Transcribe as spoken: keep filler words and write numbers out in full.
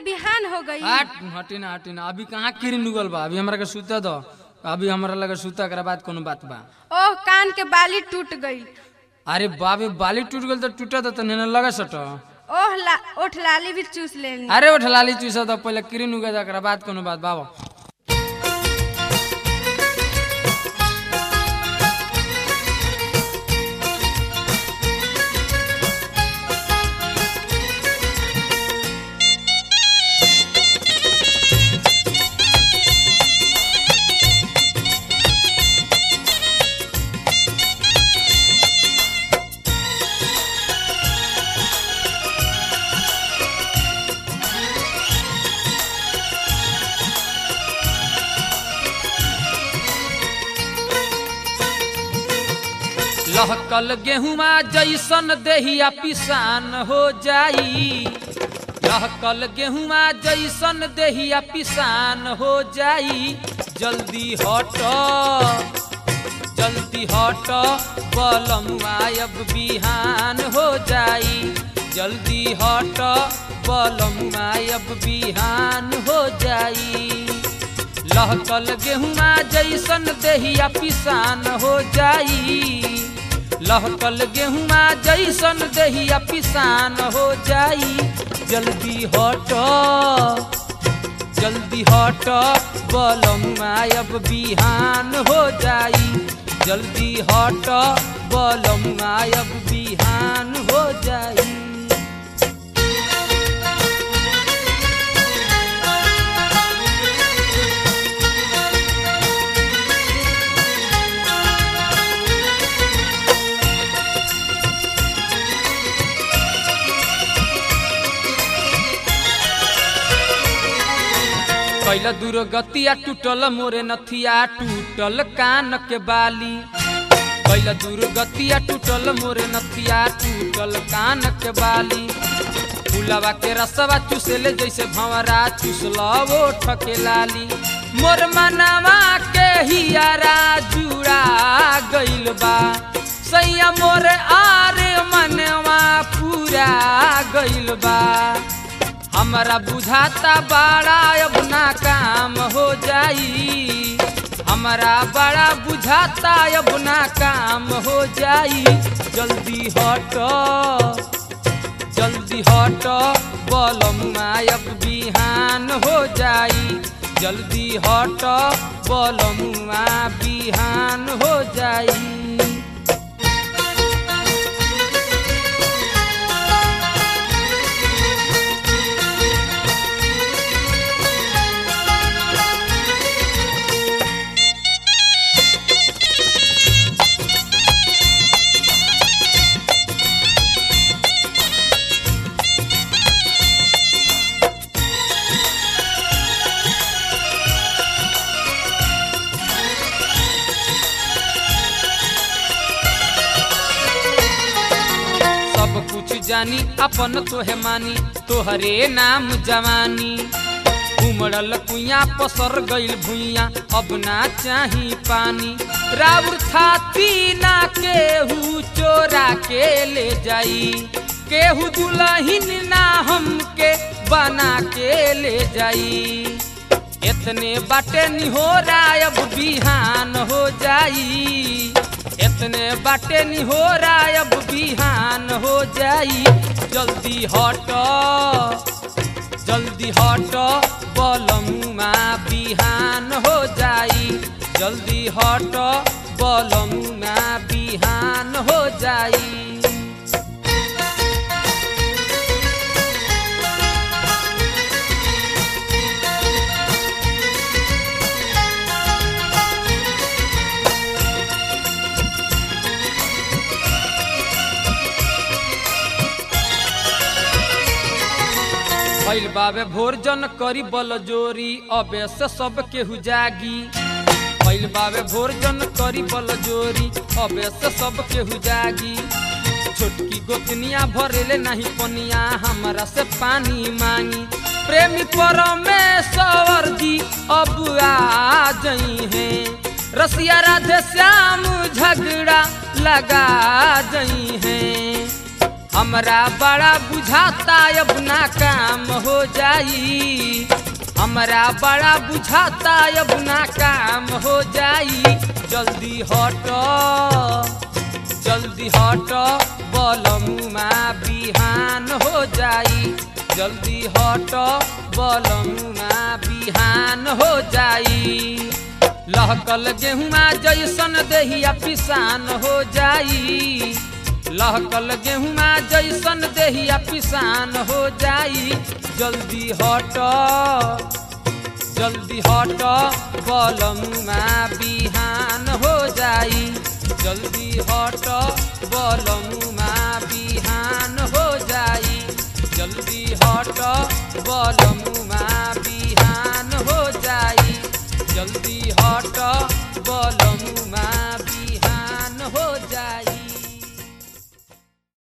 बिहान हो गई। हट हटी ना हटी ना, अभी कहाँ किरिन उगल बा, अभी हमरा के सुते दो, अभी हमरा लगे सुता के बाद कोनो बात बा। ओह कान के बाली टूट गई। अरे बाबे बाली टूट गल तो टूटा तो नहीं लगा सट। ओह ला ओठ लाली भी चूस लेनी। अरे उठ लाली चूसा तो पहले किरिन उगे जा बाद कोनो बात बाबा। लहकल गेहुमा जैसन देहिया पिसान हो जाई, लहकल गेहुमा जैसन देहिया पिसान हो जाई। जल्दी हट जल्दी हट बलमुआ अब बिहान हो जाई, जल्दी हट बलमुआ अब बिहान हो जाई। लहकल गेहुमा जैसन देहिया पिसान हो जाई, लहकल गेहुमा जैसन देहिया पिसान हो जाई। जल्दी हट जल्दी हट बलमुआ अब बिहान हो जाई, जल्दी हट बलमुआ अब बिहान हो जाई। कैला दूर गतिया टूटल मोरे नथिया, टूटल कान के बाली। कैला दूर गतिया टूटल मोरे नथिया, टूटल कान के बाली। फुलवा के रसवा चूसले जैसे भंवरा चूसला वो ठके लाली। मोर मनवा के हियारा जुड़ा गइल बा, सैया मोर आरे मनवा पूरा गइल बा। हमरा बुझाता बड़ा अब ना काम हो जाई, हमरा बड़ा बुझाता अब ना काम हो जाई। जल्दी हट जल्दी हट बलमुआ अब बिहान हो जाई, जल्दी हट बलमुआ बिहान हो जाई। जानी अपन तोहे मानी तोहरे नाम जवानी। उमड़ल कुइया पसर गइल भुइया अब ना चाही पानी। राउर थाती ना केहू चोरा के ले जाई, केहू दुल्हन ना हमके बना के ले जाई। इतने बाटे निहोरा अब बिहान हो जाई, इतने बाटे निहोरा अब बिहान हो जाई। जल्दी हट जल्दी हट बलमुआ बिहान हो जाई, जल्दी हट बलमुआ बिहान हो जाई। भइल बाबे भोर जन करी बल जोरी अबे से सब केहू जागी। भइल बाबे भोर जन करी बल जोरी अबे से सब केहू जागी। छोटकी गोतनिया भरेले नहीं पनिया हमरा से पानी मांगी। प्रेमी परमेश्वर जी अब आ जई हैं, रसिया राधे श्याम झगड़ा लगा जई हैं। हमरा बड़ा बुझाता अब ना काम हो जाई, हमरा बड़ा बुझाता अब ना काम हो जाई। जल्दी हट जल्दी हट बलमुआ बिहान हो जाई, जल्दी हट बलमुआ बिहान हो जाई। लहकल गेहुआ जैसन देहिया पिसान हो जाई, लहकल गेहुआ जैसन देहिया पिसान हो जाई। जल्दी हट जल्दी हट बलमुआ बिहान हो जाई, जल्दी हट बलमुआ बिहान हो जाई, जल्दी हट बलमुआ